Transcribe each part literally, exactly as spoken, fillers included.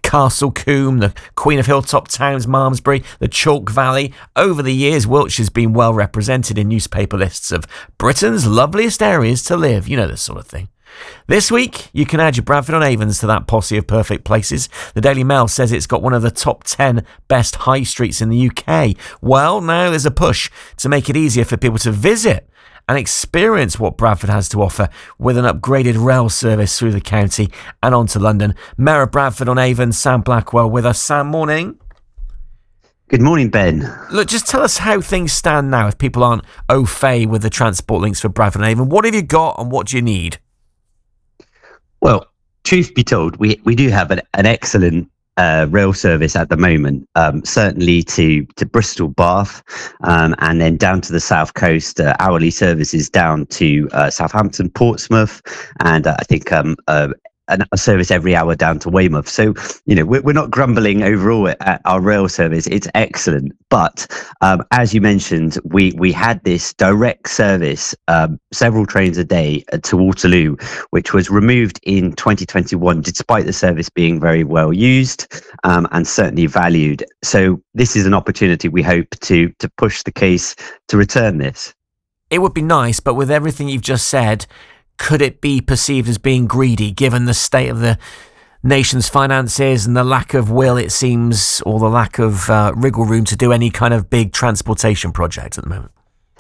Castle Combe, the Queen of Hilltop Towns, Malmesbury, the Chalk Valley. Over the years, Wiltshire's been well represented in newspaper lists of Britain's loveliest areas to live. You know, this sort of thing. This week, you can add your Bradford-on-Avons to that posse of perfect places. The Daily Mail says it's got one of the top ten best high streets in the U K. Well, now there's a push to make it easier for people to visit and experience what Bradford has to offer with an upgraded rail service through the county and on to London. Mayor of Bradford-on-Avon, Sam Blackwell, with us. Sam, morning. Good morning, Ben. Look, just tell us how things stand now if people aren't au fait with the transport links for Bradford-on-Avon. What have you got and what do you need? Well, truth be told, we, we do have an, an excellent uh, rail service at the moment, um, certainly to, to Bristol, Bath, um, and then down to the south coast, uh, hourly services down to uh, Southampton, Portsmouth, and uh, I think um, uh, a service every hour down to Weymouth. So, you know, we're, we're not grumbling overall at our rail service. It's excellent. But um, as you mentioned, we, we had this direct service, um, several trains a day to Waterloo, which was removed in twenty twenty-one, despite the service being very well used um, and certainly valued. So this is an opportunity we hope to to push the case to return this. It would be nice, but with everything you've just said, could it be perceived as being greedy, given the state of the nation's finances and the lack of will, it seems, or the lack of uh, wriggle room to do any kind of big transportation project at the moment?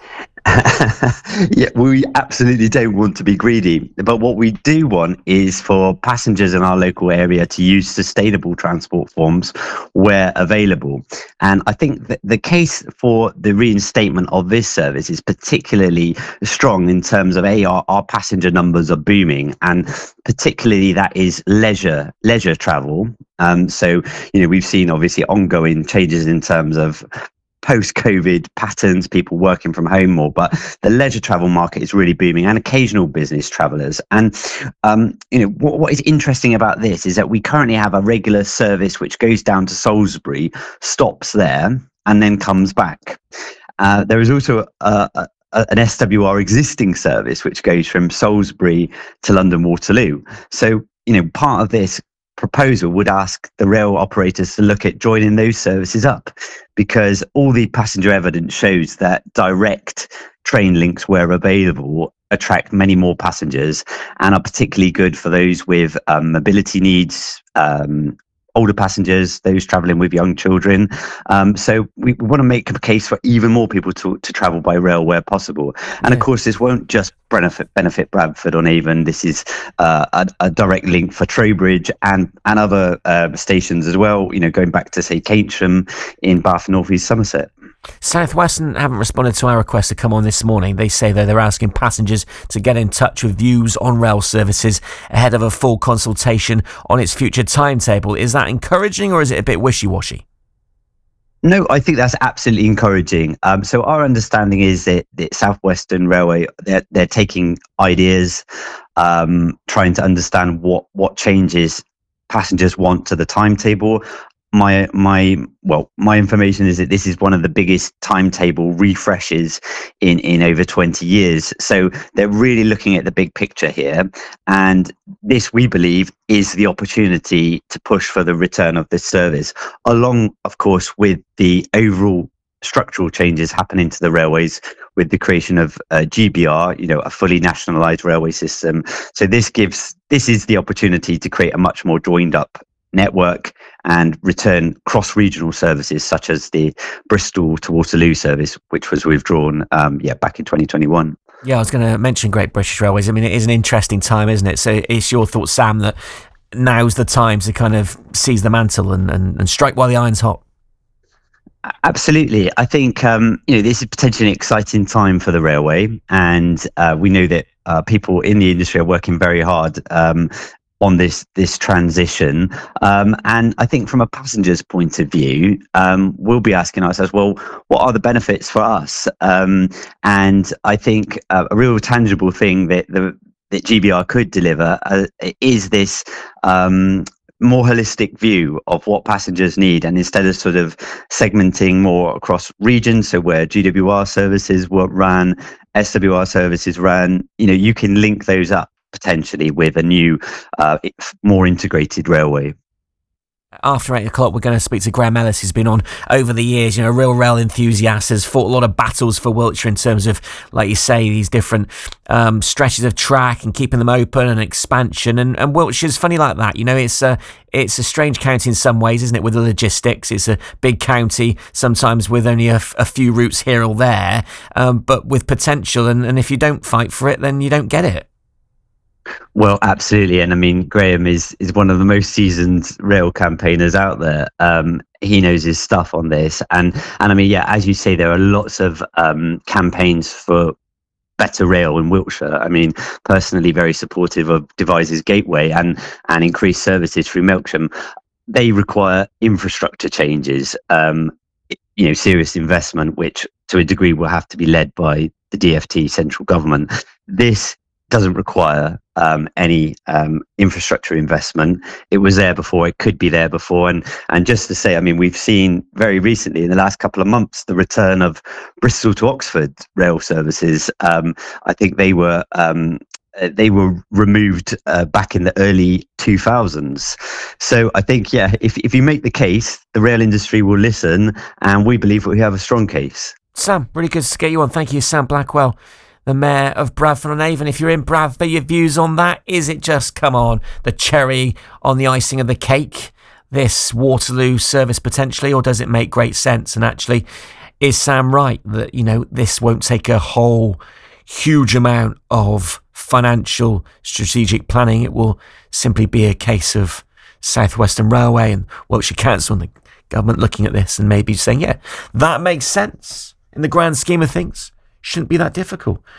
Yeah, we absolutely don't want to be greedy, but what we do want is for passengers in our local area to use sustainable transport forms where available. And I think that the case for the reinstatement of this service is particularly strong in terms of a our, our passenger numbers are booming, and particularly that is leisure leisure travel. Um, so you know we've seen obviously ongoing changes in terms of post-COVID patterns, people working from home more, but the leisure travel market is really booming, and occasional business travellers. And um, you know what, what is interesting about this is that we currently have a regular service which goes down to Salisbury, stops there, and then comes back. Uh, there is also a, a an S W R existing service which goes from Salisbury to London Waterloo. So you know part of this proposal would ask the rail operators to look at joining those services up, because all the passenger evidence shows that direct train links where available attract many more passengers and are particularly good for those with um, mobility needs, um, older passengers, those travelling with young children. Um, so we, we want to make a case for even more people to, to travel by rail where possible. And yeah. Of course, this won't just benefit, benefit Bradford-on-Avon. This is uh, a, a direct link for Trowbridge and, and other uh, stations as well, you know, going back to, say, Keynsham in Bath, North East Somerset. South Western haven't responded to our request to come on this morning. They say that they're asking passengers to get in touch with views on rail services ahead of a full consultation on its future timetable. Is that encouraging or is it a bit wishy-washy? No, I think that's absolutely encouraging. Um, so our understanding is that the South Western Railway, they're, they're taking ideas, um, trying to understand what, what changes passengers want to the timetable. My my well, my information is that this is one of the biggest timetable refreshes in, in over twenty years. So they're really looking at the big picture here. And this, we believe, is the opportunity to push for the return of this service, along, of course, with the overall structural changes happening to the railways with the creation of uh, G B R, you know, a fully nationalised railway system. So this gives this is the opportunity to create a much more joined up network and return cross-regional services such as the Bristol to Waterloo service, which was withdrawn um, yeah back in twenty twenty-one. Yeah, I was going to mention Great British Railways. I mean, it is an interesting time, isn't it? So it's your thought, Sam, that now's the time to kind of seize the mantle and, and, and strike while the iron's hot. Absolutely. I think um, you know this is potentially an exciting time for the railway, and uh, we know that uh, people in the industry are working very hard um, on this this transition. Um, and I think from a passenger's point of view, um, we'll be asking ourselves, well, what are the benefits for us? Um, and I think uh, a real tangible thing that the that G B R could deliver uh, is this um, more holistic view of what passengers need, and instead of sort of segmenting more across regions, so where G W R services were run, S W R services ran, you know, you can link those up potentially with a new, uh, more integrated railway. After eight o'clock, we're going to speak to Graham Ellis, who's been on over the years, you know, a real rail enthusiast, has fought a lot of battles for Wiltshire in terms of, like you say, these different um, stretches of track and keeping them open and expansion. And, and Wiltshire's funny like that. You know, it's a, it's a strange county in some ways, isn't it, with the logistics? It's a big county, sometimes with only a, f- a few routes here or there, um, but with potential. And, and if you don't fight for it, then you don't get it. Well, absolutely. And I mean, Graham is, is one of the most seasoned rail campaigners out there. Um, he knows his stuff on this. And, and I mean, yeah, as you say, there are lots of um, campaigns for better rail in Wiltshire. I mean, personally, very supportive of Devizes Gateway and, and increased services through Melksham. They require infrastructure changes, um, you know, serious investment, which to a degree will have to be led by the D F T central government. This doesn't require um, any um, infrastructure investment. It was there before, it could be there before. And and just to say, I mean, we've seen very recently in the last couple of months, the return of Bristol to Oxford rail services. Um, I think they were um, they were removed uh, back in the early two thousands. So I think, yeah, if, if you make the case, the rail industry will listen, and we believe we have a strong case. Sam, really good to get you on. Thank you, Sam Blackwell, the Mayor of Bradford-on-Avon. If you're in Bradford, your views on that? Is it just, come on, the cherry on the icing of the cake, this Waterloo service potentially, or does it make great sense? And actually, is Sam right that, you know, this won't take a whole huge amount of financial strategic planning? It will simply be a case of South Western Railway and Wiltshire Council and the government looking at this and maybe saying, yeah, that makes sense in the grand scheme of things. Shouldn't be that difficult.